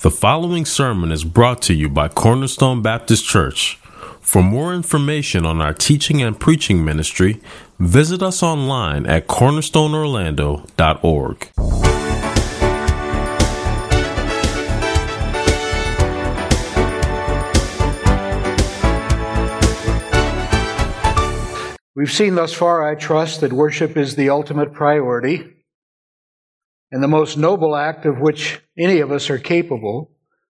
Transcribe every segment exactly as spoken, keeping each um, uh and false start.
The following sermon is brought to you by Cornerstone Baptist Church. For more information on our teaching and preaching ministry, visit us online at cornerstone orlando dot org. We've seen thus far, I trust, that worship is the ultimate priority and the most noble act of which any of us are capable.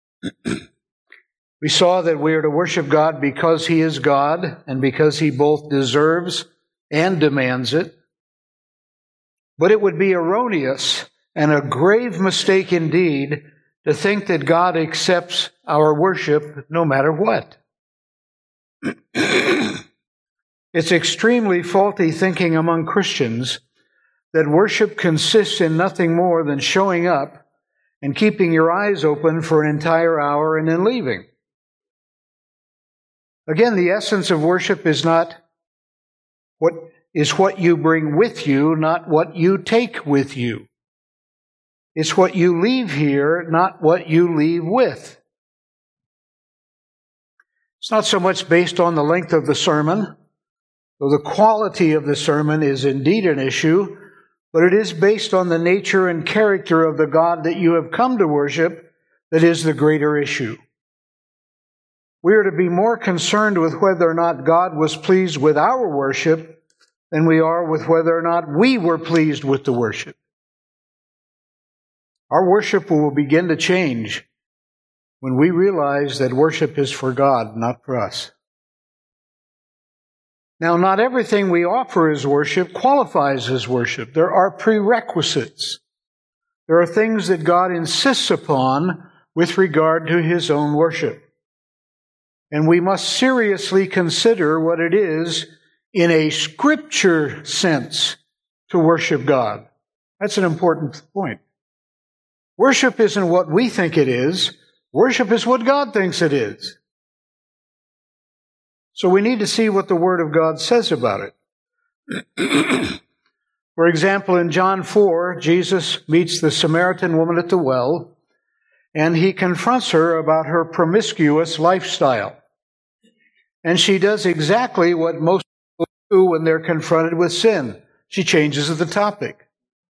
We saw that we are to worship God because He is God and because He both deserves and demands it. But it would be erroneous and a grave mistake indeed to think that God accepts our worship no matter what. It's extremely faulty thinking among Christians that worship consists in nothing more than showing up and keeping your eyes open for an entire hour and then leaving. Again, the essence of worship is not what is what you bring with you, not what you take with you. It's what you leave here, not what you leave with. It's not so much based on the length of the sermon, though the quality of the sermon is indeed an issue, but it is based on the nature and character of the God that you have come to worship that is the greater issue. We are to be more concerned with whether or not God was pleased with our worship than we are with whether or not we were pleased with the worship. Our worship will begin to change when we realize that worship is for God, not for us. Now, not everything we offer as worship qualifies as worship. There are prerequisites. There are things that God insists upon with regard to His own worship. And we must seriously consider what it is in a Scripture sense to worship God. That's an important point. Worship isn't what we think it is. Worship is what God thinks it is. So we need to see what the Word of God says about it. For example, in John four, Jesus meets the Samaritan woman at the well, and He confronts her about her promiscuous lifestyle. And she does exactly what most people do when they're confronted with sin. She changes the topic.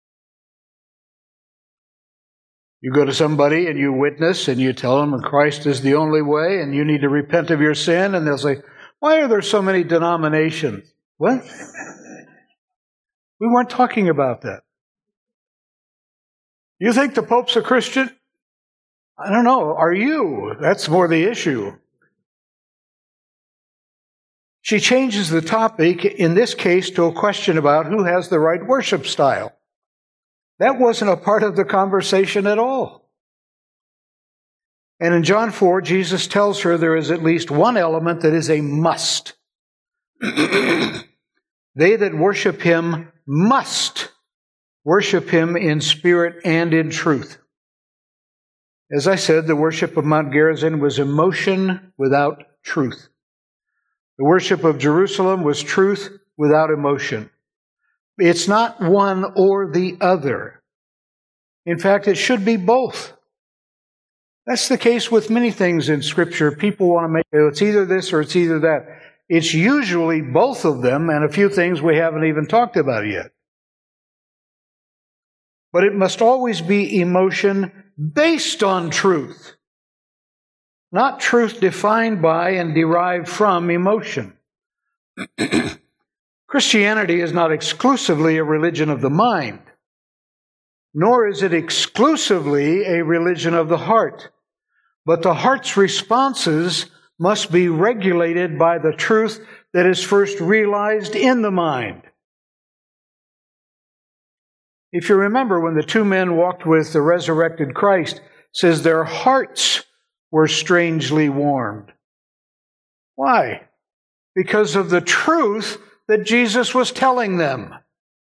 You go to somebody and you witness and you tell them Christ is the only way and you need to repent of your sin, and they'll say, "Why are there so many denominations?" What? We weren't talking about that. You think the Pope's a Christian? I don't know. Are you? That's more the issue. She changes the topic, in this case, to a question about who has the right worship style. That wasn't a part of the conversation at all. And in John four, Jesus tells her there is at least one element that is a must. They that worship Him must worship Him in spirit and in truth. As I said, the worship of Mount Gerizim was emotion without truth. The worship of Jerusalem was truth without emotion. It's not one or the other. In fact, it should be both. That's the case with many things in Scripture. People want to make it, it's either this or it's either that. It's usually both of them and a few things we haven't even talked about yet. But it must always be emotion based on truth, not truth defined by and derived from emotion. Christianity is not exclusively a religion of the mind, nor is it exclusively a religion of the heart. But the heart's responses must be regulated by the truth that is first realized in the mind. If you remember, when the two men walked with the resurrected Christ, it says their hearts were strangely warmed. Why? Because of the truth that Jesus was telling them.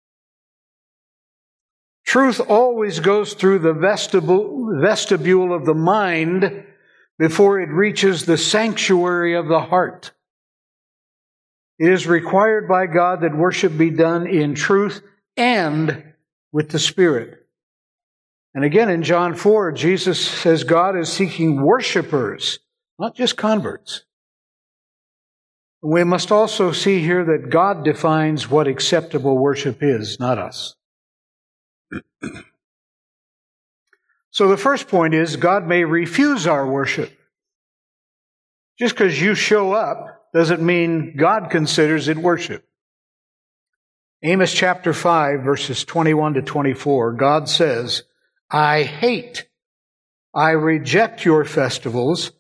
Truth always goes through the vestibule, vestibule of the mind before it reaches the sanctuary of the heart. It is required by God that worship be done in truth and with the Spirit. And again in John four, Jesus says God is seeking worshipers, not just converts. We must also see here that God defines what acceptable worship is, not us. So the first point is God may refuse our worship. Just because you show up doesn't mean God considers it worship. Amos chapter five, verses twenty-one to twenty-four, God says, I hate, I reject your festivals,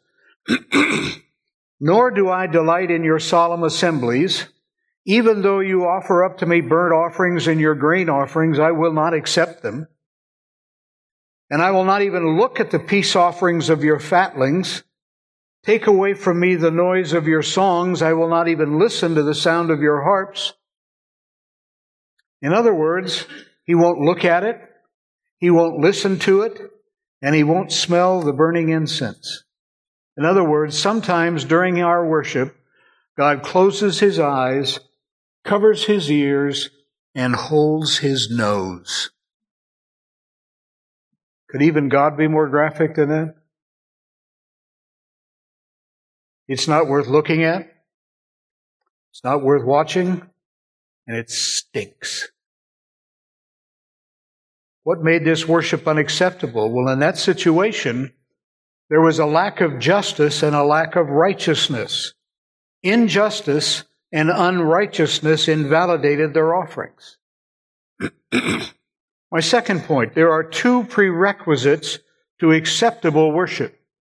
nor do I delight in your solemn assemblies. Even though you offer up to me burnt offerings and your grain offerings, I will not accept them. And I will not even look at the peace offerings of your fatlings. Take away from me the noise of your songs. I will not even listen to the sound of your harps. In other words, he won't look at it, he won't listen to it, and he won't smell the burning incense. In other words, sometimes during our worship, God closes his eyes, covers his ears, and holds his nose. Could even God be more graphic than that? It's not worth looking at. It's not worth watching. And it stinks. What made this worship unacceptable? Well, in that situation, there was a lack of justice and a lack of righteousness. Injustice and unrighteousness invalidated their offerings. My second point, there are two prerequisites to acceptable worship.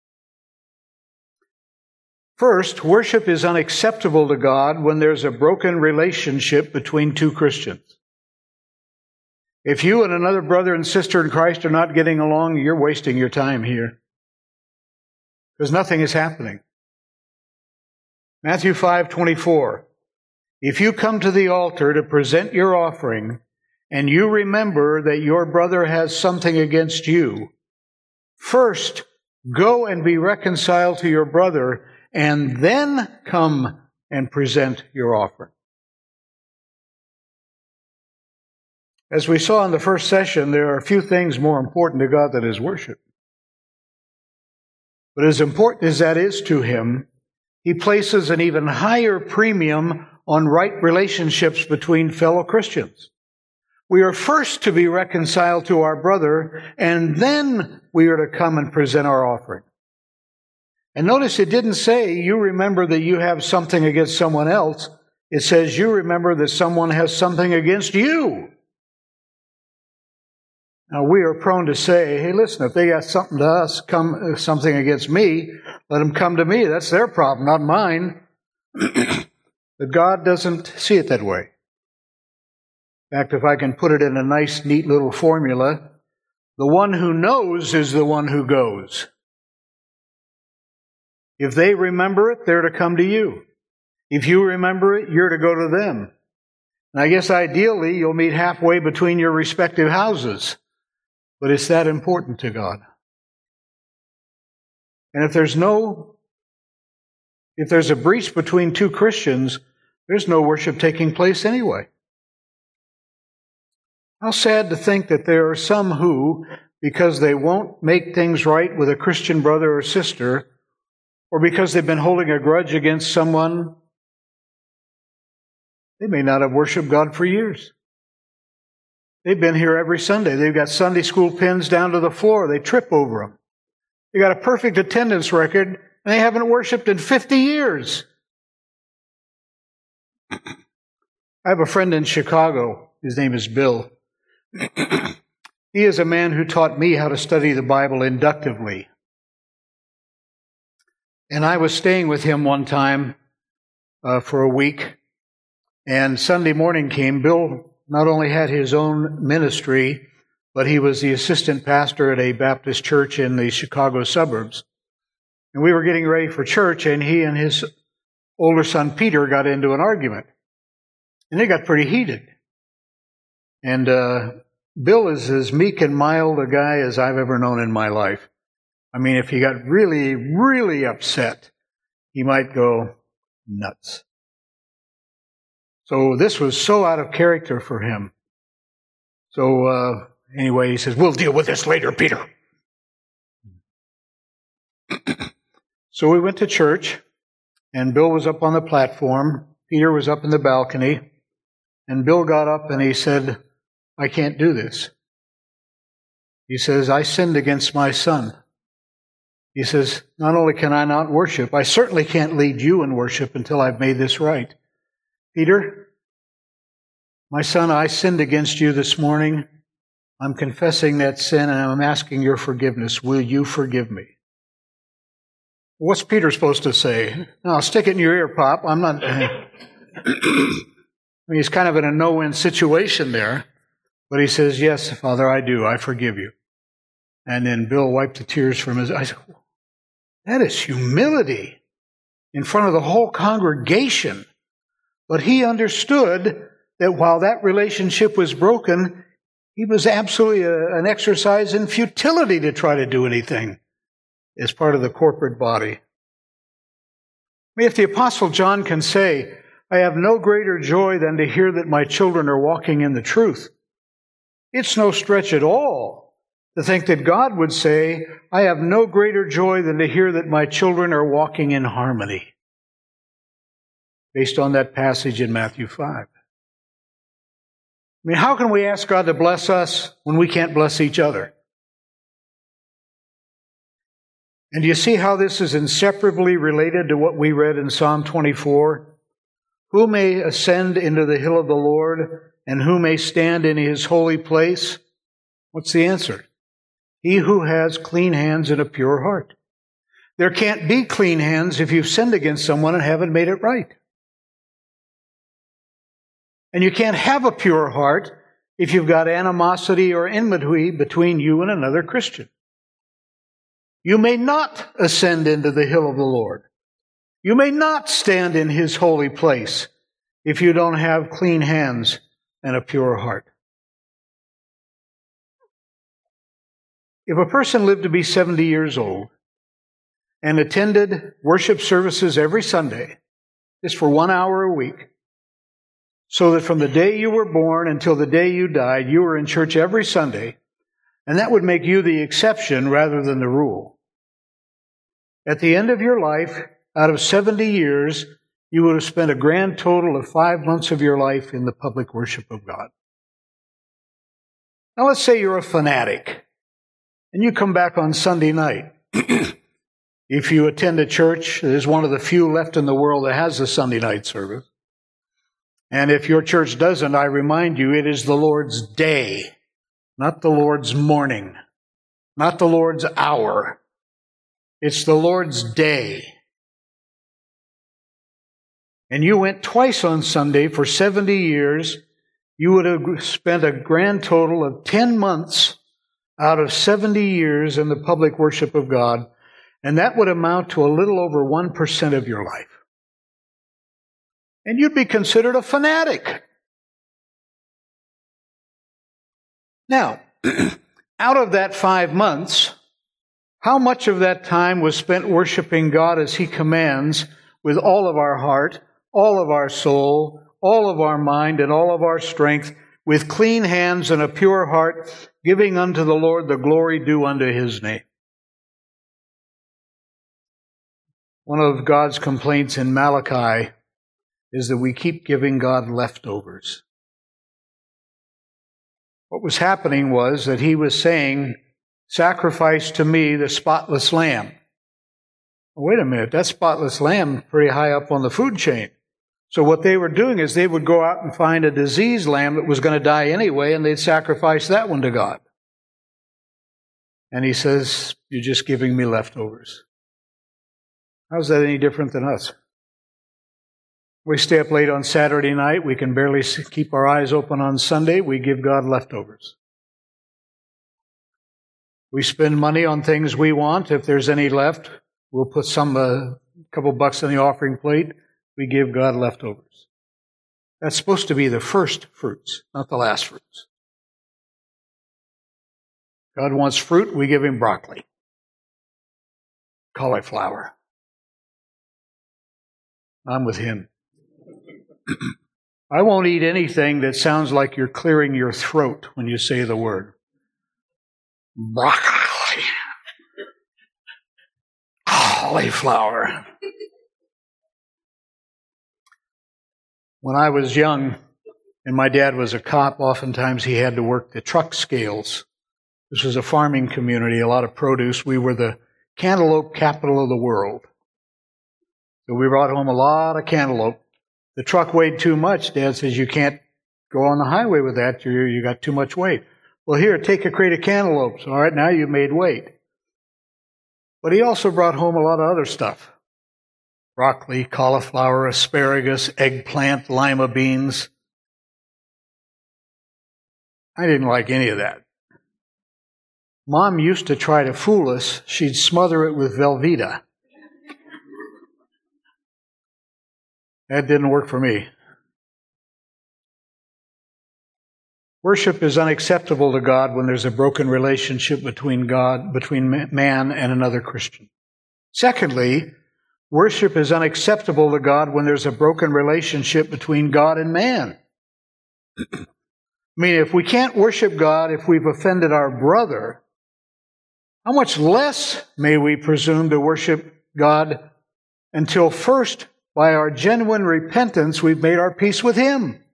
First, worship is unacceptable to God when there's a broken relationship between two Christians. If you and another brother and sister in Christ are not getting along, you're wasting your time here. Because nothing is happening. Matthew five twenty-four. If you come to the altar to present your offering, and you remember that your brother has something against you, first go and be reconciled to your brother, and then come and present your offering. As we saw in the first session, there are a few things more important to God than his worship. But as important as that is to him, he places an even higher premium on right relationships between fellow Christians. We are first to be reconciled to our brother, and then we are to come and present our offering. And notice it didn't say you remember that you have something against someone else. It says you remember that someone has something against you. Now, we are prone to say, hey, listen, if they got something to us, come something against me, let them come to me. That's their problem, not mine. But God doesn't see it that way. In fact, if I can put it in a nice, neat little formula, the one who knows is the one who goes. If they remember it, they're to come to you. If you remember it, you're to go to them. And I guess ideally, you'll meet halfway between your respective houses. But it's that important to God. And if there's no, if there's a breach between two Christians, there's no worship taking place anyway. How sad to think that there are some who, because they won't make things right with a Christian brother or sister, or because they've been holding a grudge against someone, they may not have worshiped God for years. They've been here every Sunday. They've got Sunday school pins down to the floor. They trip over them. They got a perfect attendance record, and they haven't worshiped in fifty years. I have a friend in Chicago. His name is Bill. He is a man who taught me how to study the Bible inductively. And I was staying with him one time uh, for a week, and Sunday morning came. Bill not only had his own ministry, but he was the assistant pastor at a Baptist church in the Chicago suburbs. And we were getting ready for church, and he and his older son Peter got into an argument. And it got pretty heated. And uh, Bill is as meek and mild a guy as I've ever known in my life. I mean, if he got really, really upset, he might go nuts. So this was so out of character for him. So uh, anyway, he says, we'll deal with this later, Peter. So we went to church, and Bill was up on the platform. Peter was up in the balcony. And Bill got up and he said, I can't do this. He says, I sinned against my son. He says, not only can I not worship, I certainly can't lead you in worship until I've made this right. Peter, my son, I sinned against you this morning. I'm confessing that sin and I'm asking your forgiveness. Will you forgive me? What's Peter supposed to say? No, stick it in your ear, Pop. I'm not... I mean, he's kind of in a no-win situation there. But he says, yes, Father, I do. I forgive you. And then Bill wiped the tears from his eyes. That is humility in front of the whole congregation. But he understood that while that relationship was broken, he was absolutely a, an exercise in futility to try to do anything as part of the corporate body. I mean, if the Apostle John can say, I have no greater joy than to hear that my children are walking in the truth, it's no stretch at all to think that God would say, I have no greater joy than to hear that my children are walking in harmony, based on that passage in Matthew five. I mean, how can we ask God to bless us when we can't bless each other? And do you see how this is inseparably related to what we read in Psalm twenty-four? Who may ascend into the hill of the Lord, and who may stand in his holy place? What's the answer? He who has clean hands and a pure heart. There can't be clean hands if you've sinned against someone and haven't made it right. And you can't have a pure heart if you've got animosity or enmity between you and another Christian. You may not ascend into the hill of the Lord. You may not stand in his holy place if you don't have clean hands and a pure heart. If a person lived to be seventy years old and attended worship services every Sunday, just for one hour a week, so that from the day you were born until the day you died, you were in church every Sunday, and that would make you the exception rather than the rule. At the end of your life, out of seventy years, you would have spent a grand total of five months of your life in the public worship of God. Now let's say you're a fanatic, and you come back on Sunday night. If you attend a church that is one of the few left in the world that has a Sunday night service, and if your church doesn't, I remind you, it is the Lord's day, not the Lord's morning, not the Lord's hour. It's the Lord's day. And you went twice on Sunday for seventy years, you would have spent a grand total of ten months out of seventy years in the public worship of God, and that would amount to a little over one percent of your life. And you'd be considered a fanatic. Now, out of that five months, how much of that time was spent worshiping God as He commands with all of our heart, all of our soul, all of our mind, and all of our strength, with clean hands and a pure heart, giving unto the Lord the glory due unto His name? One of God's complaints in Malachi is that we keep giving God leftovers. What was happening was that He was saying, sacrifice to me the spotless lamb. Well, wait a minute, that spotless lamb is pretty high up on the food chain. So what they were doing is they would go out and find a diseased lamb that was going to die anyway, and they'd sacrifice that one to God. And He says, you're just giving me leftovers. How's that any different than us? We stay up late on Saturday night. We can barely keep our eyes open on Sunday. We give God leftovers. We spend money on things we want. If there's any left, we'll put some, a uh, couple bucks in the offering plate. We give God leftovers. That's supposed to be the first fruits, not the last fruits. God wants fruit, we give Him broccoli, cauliflower. I'm with Him. I won't eat anything that sounds like you're clearing your throat when you say the word. broccoli, cauliflower. When I was young and my dad was a cop, oftentimes he had to work the truck scales. This was a farming community, a lot of produce. We were the cantaloupe capital of the world. So we brought home a lot of cantaloupe. The truck weighed too much. Dad says, you can't go on the highway with that. You you got too much weight. Well, here, take a crate of cantaloupes. All right, now you've made weight. But he also brought home a lot of other stuff. Broccoli, cauliflower, asparagus, eggplant, lima beans. I didn't like any of that. Mom used to try to fool us. She'd smother it with Velveeta. That didn't work for me. Worship is unacceptable to God when there's a broken relationship between God, between man and another Christian. Secondly, worship is unacceptable to God when there's a broken relationship between God and man. I mean, if we can't worship God if we've offended our brother, how much less may we presume to worship God until first, by our genuine repentance, we've made our peace with Him.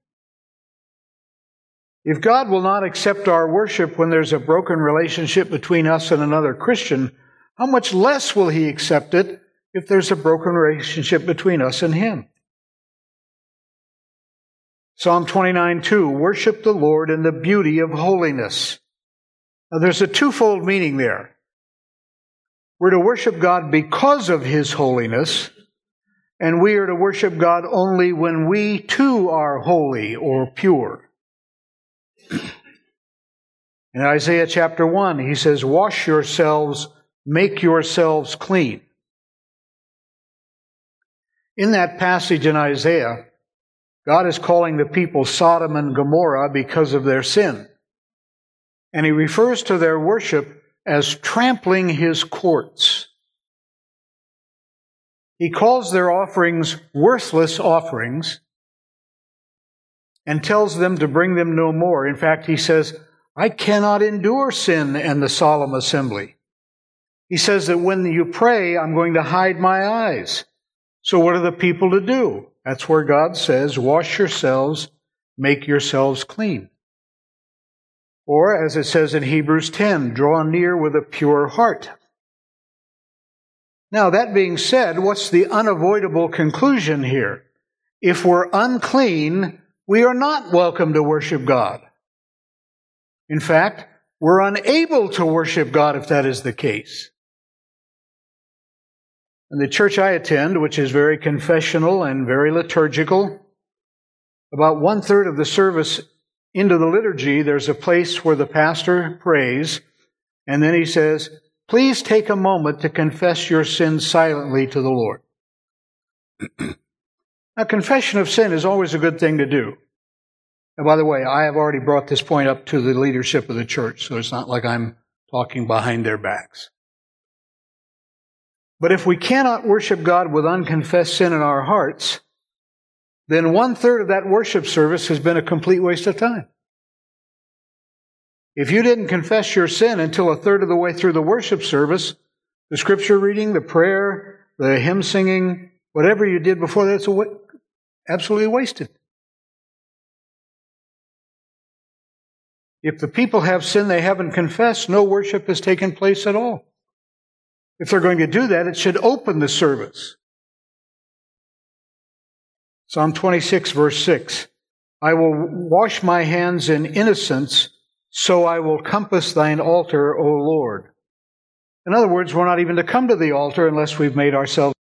If God will not accept our worship when there's a broken relationship between us and another Christian, how much less will He accept it if there's a broken relationship between us and Him? Psalm twenty-nine two, worship the Lord in the beauty of holiness. Now there's a twofold meaning there. We're to worship God because of His holiness, and we are to worship God only when we too are holy or pure. In Isaiah chapter one, he says, wash yourselves, make yourselves clean. In that passage in Isaiah, God is calling the people Sodom and Gomorrah because of their sin. And He refers to their worship as trampling His courts. He calls their offerings worthless offerings and tells them to bring them no more. In fact, He says, I cannot endure sin and the solemn assembly. He says that when you pray, I'm going to hide my eyes. So what are the people to do? That's where God says, wash yourselves, make yourselves clean. Or, as it says in Hebrews ten, draw near with a pure heart. Now, that being said, what's the unavoidable conclusion here? If we're unclean, we are not welcome to worship God. In fact, we're unable to worship God if that is the case. In the church I attend, which is very confessional and very liturgical, about one-third of the service into the liturgy, there's a place where the pastor prays, and then he says, please take a moment to confess your sins silently to the Lord. Now, confession of sin is always a good thing to do. And by the way, I have already brought this point up to the leadership of the church, so it's not like I'm talking behind their backs. But if we cannot worship God with unconfessed sin in our hearts, then one-third of that worship service has been a complete waste of time. If you didn't confess your sin until a third of the way through the worship service, the scripture reading, the prayer, the hymn singing, whatever you did before that, it's absolutely wasted. If the people have sin they haven't confessed, no worship has taken place at all. If they're going to do that, it should open the service. Psalm twenty-six, verse six, I will wash my hands in innocence, so I will compass thine altar, O Lord. In other words, we're not even to come to the altar unless we've made ourselves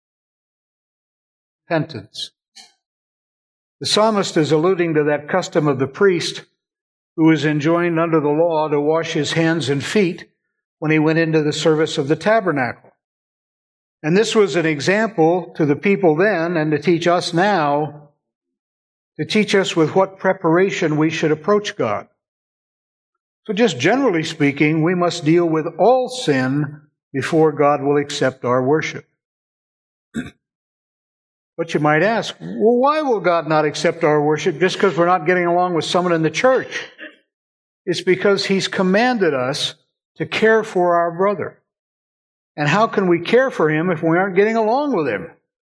repentance. The psalmist is alluding to that custom of the priest who was enjoined under the law to wash his hands and feet when he went into the service of the tabernacle. And this was an example to the people then and to teach us now, to teach us with what preparation we should approach God. So just generally speaking, we must deal with all sin before God will accept our worship. But you might ask, well, why will God not accept our worship just because we're not getting along with someone in the church? It's because He's commanded us to care for our brother. And how can we care for him if we aren't getting along with him?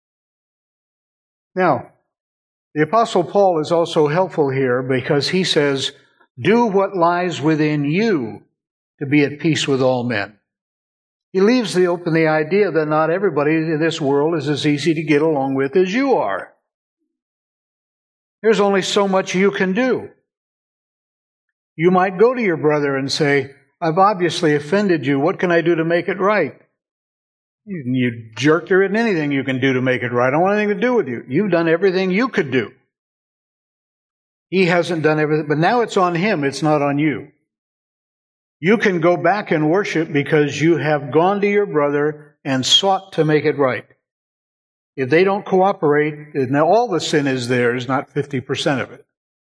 Now, the Apostle Paul is also helpful here because he says, do what lies within you to be at peace with all men. He leaves the open the idea that not everybody in this world is as easy to get along with as you are. There's only so much you can do. You might go to your brother and say, I've obviously offended you. What can I do to make it right? You, you jerk, there isn't anything you can do to make it right. I don't want anything to do with you. You've done everything you could do. He hasn't done everything, but now it's on him. It's not on you. You can go back and worship because you have gone to your brother and sought to make it right. If they don't cooperate, now all the sin is theirs, not fifty percent of it.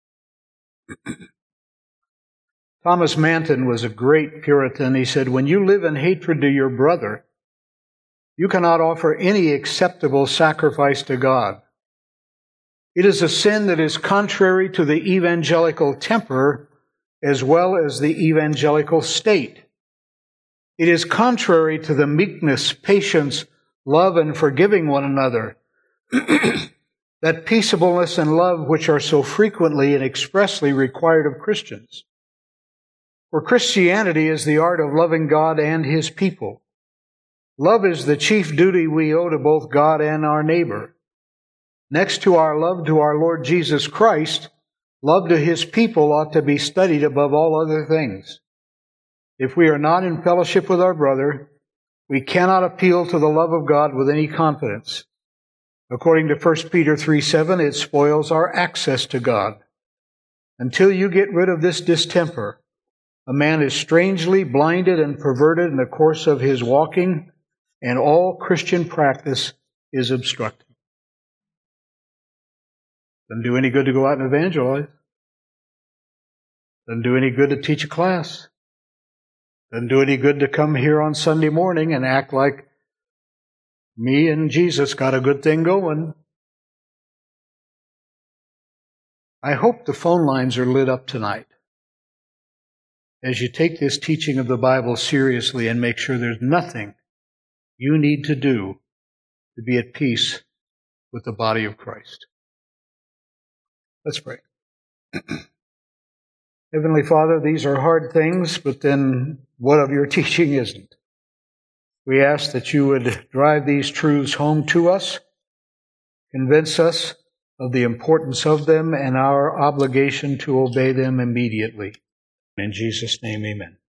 Thomas Manton was a great Puritan. He said, when you live in hatred to your brother, you cannot offer any acceptable sacrifice to God. It is a sin that is contrary to the evangelical temper as well as the evangelical state. It is contrary to the meekness, patience, love, and forgiving one another, that peaceableness and love which are so frequently and expressly required of Christians. For Christianity is the art of loving God and His people. Love is the chief duty we owe to both God and our neighbor. Next to our love to our Lord Jesus Christ, love to His people ought to be studied above all other things. If we are not in fellowship with our brother, we cannot appeal to the love of God with any confidence. According to First Peter three seven, it spoils our access to God. Until you get rid of this distemper, a man is strangely blinded and perverted in the course of his walking, and all Christian practice is obstructed. Doesn't do any good to go out and evangelize. Doesn't do any good to teach a class. Doesn't do any good to come here on Sunday morning and act like me and Jesus got a good thing going. I hope the phone lines are lit up tonight as you take this teaching of the Bible seriously and make sure there's nothing you need to do to be at peace with the body of Christ. Let's pray. Heavenly Father, these are hard things, but then what of your teaching isn't? We ask that you would drive these truths home to us, convince us of the importance of them and our obligation to obey them immediately. In Jesus' name, amen.